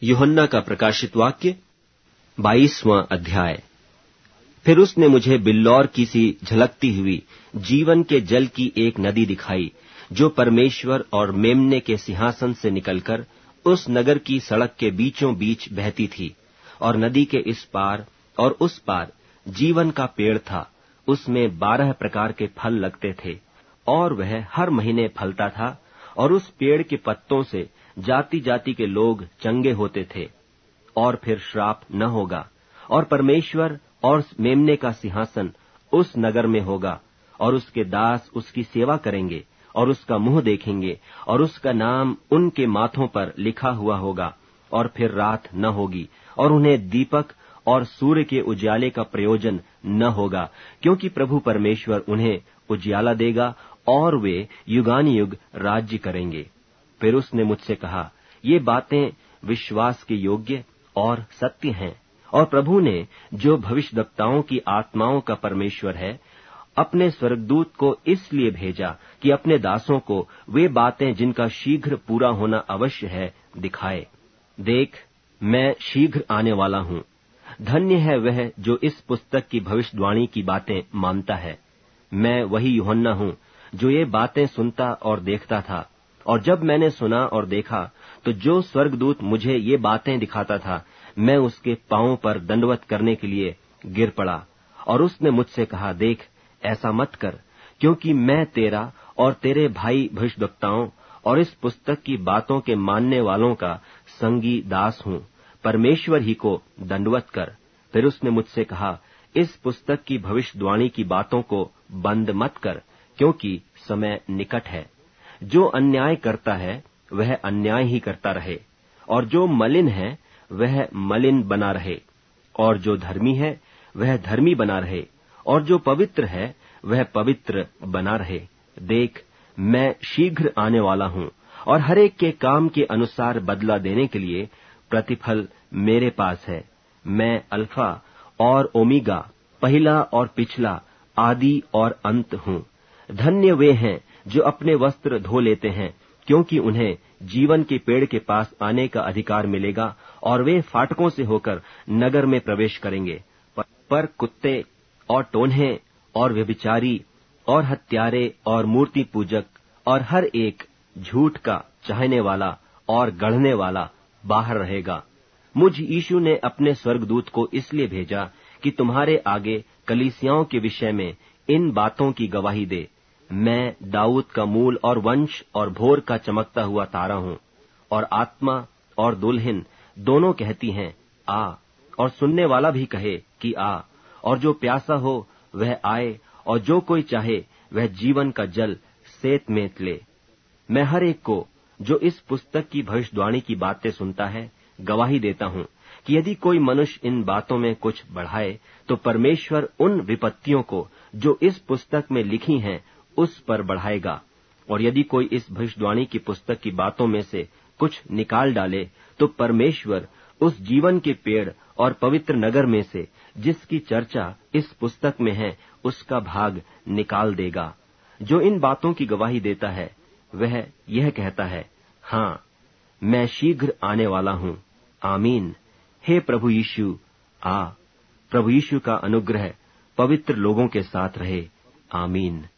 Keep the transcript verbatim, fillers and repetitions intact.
यूहन्ना का प्रकाशित वाक्य बाईसवां अध्याय। फिर उसने मुझे बिल्लौर की सी झलकती हुई जीवन के जल की एक नदी दिखाई, जो परमेश्वर और मेमने के सिंहासन से निकलकर उस नगर की सड़क के बीचों बीच बहती थी। और नदी के इस पार और उस पार जीवन का पेड़ था। उसमें बारह प्रकार के फल लगते थे, और वह हर महीने फलता था। और उस पेड़ के पत्तों से जाति जाति के लोग चंगे होते थे। और फिर श्राप न होगा। और परमेश्वर और मेमने का सिंहासन उस नगर में होगा, और उसके दास उसकी सेवा करेंगे और उसका मुंह देखेंगे, और उसका नाम उनके माथों पर लिखा हुआ होगा। और फिर रात न होगी, और उन्हें दीपक और सूर्य के उजियाले का प्रयोजन न होगा, क्योंकि प्रभु परमेश्वर उन्हें उजियाला देगा, और वे युगानुयुग राज्य करेंगे। फिर उसने मुझसे कहा, ये बातें विश्वास के योग्य और सत्य हैं। और प्रभु ने, जो भविष्यद्वक्ताओं की आत्माओं का परमेश्वर है, अपने स्वर्गदूत को इसलिए भेजा कि अपने दासों को वे बातें जिनका शीघ्र पूरा होना अवश्य है दिखाए। देख, मैं शीघ्र आने वाला हूँ। धन्य है वह जो इस पुस्तक की भविष्यवाणी की बातें मानता है। मैं वही यूहन्ना हूँ जो ये बातें सुनता और देखता था। और जब मैंने सुना और देखा, तो जो स्वर्गदूत मुझे ये बातें दिखाता था, मैं उसके पांवों पर दंडवत करने के लिए गिर पड़ा। और उसने मुझसे कहा, देख, ऐसा मत कर, क्योंकि मैं तेरा और तेरे भाई भविष्यद्वक्ताओं और इस पुस्तक की बातों के मानने वालों का संगी दास हूँ। परमेश्वर ही को दंडवत कर। फिर उसने मुझसे कहा, इस पुस्तक की भविष्यवाणी की बातों को बंद मत कर, क्योंकि समय निकट है। जो अन्याय करता है वह अन्याय ही करता रहे, और जो मलिन है वह मलिन बना रहे, और जो धर्मी है वह धर्मी बना रहे, और जो पवित्र है वह पवित्र बना रहे। देख, मैं शीघ्र आने वाला हूँ, और हर एक के काम के अनुसार बदला देने के लिए प्रतिफल मेरे पास है। मैं अल्फा और ओमेगा, पहला और पिछला, आदि और अंत हूँ। धन्य वे हैं जो अपने वस्त्र धो लेते हैं, क्योंकि उन्हें जीवन के पेड़ के पास आने का अधिकार मिलेगा, और वे फाटकों से होकर नगर में प्रवेश करेंगे। पर कुत्ते और टोन्हे और व्यभिचारी और हत्यारे और मूर्ति पूजक और हर एक झूठ का चाहने वाला और गढ़ने वाला बाहर रहेगा। मुझ यीशु ने अपने स्वर्गदूत को इसलिए भेजा कि तुम्हारे आगे कलीसियाओं के विषय में इन बातों की गवाही दे। मैं दाऊद का मूल और वंश और भोर का चमकता हुआ तारा हूँ। और आत्मा और दुल्हन दोनों कहती हैं, आ, और सुनने वाला भी कहे कि आ। और जो प्यासा हो वह आए, और जो कोई चाहे वह जीवन का जल सेत मेत ले। मैं हर एक को जो इस पुस्तक की भविष्यवाणी की बातें सुनता है गवाही देता हूँ कि यदि कोई मनुष्य इन बातों में कुछ बढ़ाए, तो परमेश्वर उन विपत्तियों को जो इस पुस्तक में लिखी हैं उस पर बढ़ाएगा। और यदि कोई इस भविष्यवाणी की पुस्तक की बातों में से कुछ निकाल डाले, तो परमेश्वर उस जीवन के पेड़ और पवित्र नगर में से जिसकी चर्चा इस पुस्तक में है उसका भाग निकाल देगा। जो इन बातों की गवाही देता है वह यह कहता है, हाँ, मैं शीघ्र आने वाला हूँ। आमीन। हे प्रभु यीशु, आ। प्रभु यीशु का अनुग्रह पवित्र लोगों के साथ रहे। आमीन।